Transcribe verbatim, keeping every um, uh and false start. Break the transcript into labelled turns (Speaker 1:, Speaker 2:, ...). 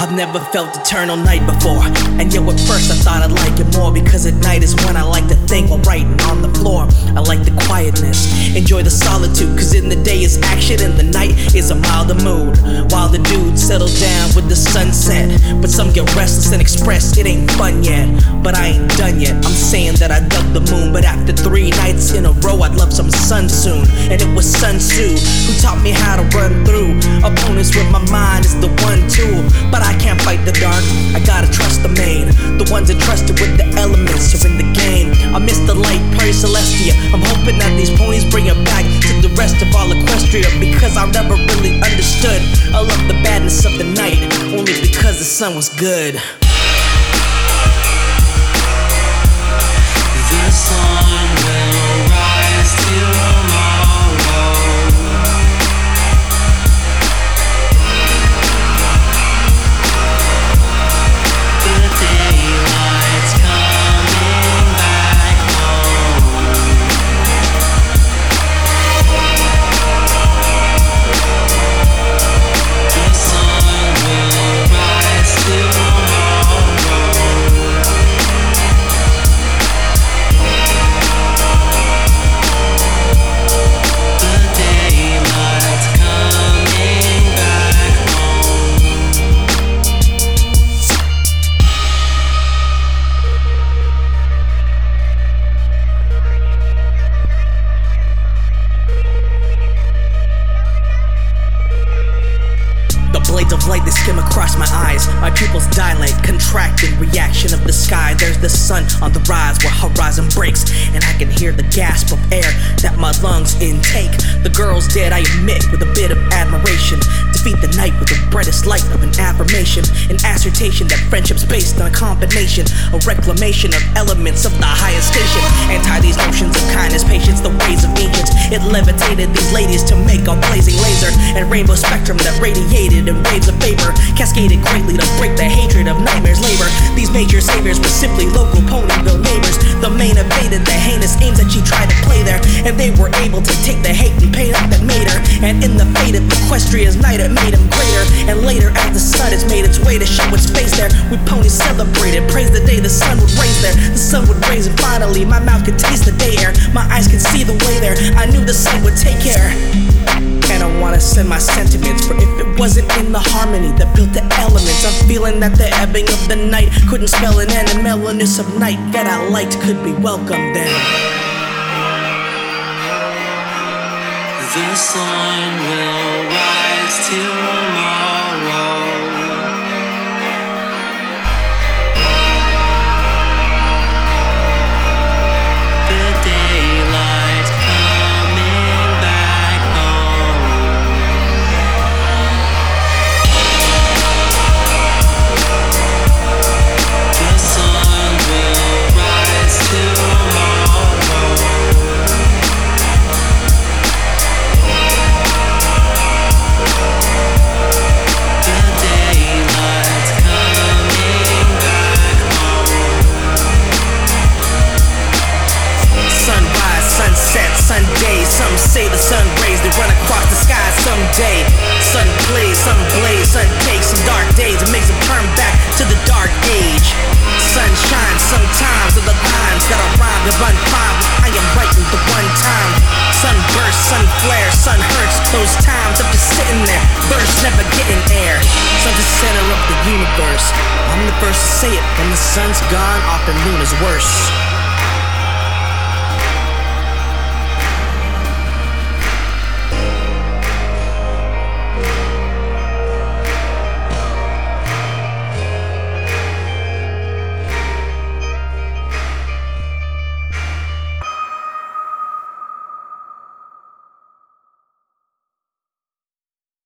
Speaker 1: I've never felt eternal night before, and yet at first I thought I'd like it more, because at night is when I like to think while writing on the floor. I like the quietness, enjoy the solitude, cause in the day is action and the night is a milder mood. While the dudes settle down with the sunset, but some get restless and express it ain't fun yet. But I ain't done yet, I'm saying that I dug the moon, but after three nights in a row I'd love some sun soon. And it was Sun Tzu who taught me how to run through opponents with my mind is the one tool. But I can't fight the dark, I gotta trust the main. The ones entrusted with the elements are in the game. I miss the light, Prairie Celestia. I'm hoping that these ponies bring it back to the rest of all Equestria, because I never really understood. I love the badness of the night, only because the sun was good.
Speaker 2: The sun will rise tomorrow.
Speaker 1: Blades of light, they skim across my eyes. My pupils dilate, contract in reaction of the sky. There's the sun on the rise where horizon breaks, and I can hear the gasp of air that my lungs intake. The girl's dead, I admit, with a bit of admiration. Defeat the night with the brightest light of an affirmation, an assertion that friendship's based on a combination, a reclamation of elements of the highest station. Anti these notions of kindness, patience, the ways of ancients. It levitated these ladies to make a blazing laser and rainbow spectrum that radiated in waves of vapor, cascaded greatly to break the hatred of nightmares labor. These major saviors were simply local Ponyville neighbors. The main evaded the heinous aims that she tried to play there, and they were able to take the hate and pain out that made her. And in the fate of Equestria's night, it made him greater. And later, as the sun has made its way to show its face there, we ponies celebrated, praised the day the sun would raise there. The sun would raise, and finally my mouth could taste the day air. My eyes could see the way there. I knew the sun would take care. And I wanna send my sentiments, for if it wasn't in the harmony that built the elements, I'm feeling that the ebbing of the night couldn't spell an end, and mellowness of night that I liked could be welcomed then.
Speaker 2: The sun will rise tomorrow.
Speaker 1: Sunday, some say the sun rays, they run across the sky someday. Sun plays, sun blaze, sun takes some dark days and makes them turn back to the dark age. Sun shines sometimes of the lines that are rhymed and run fine. I am writing the one time. Sun bursts, sun flares, sun hurts. Those times I'm just sitting there, burst never getting air. Sun's the center of the universe. I'm the first to say it. When the sun's gone, often noon is worse.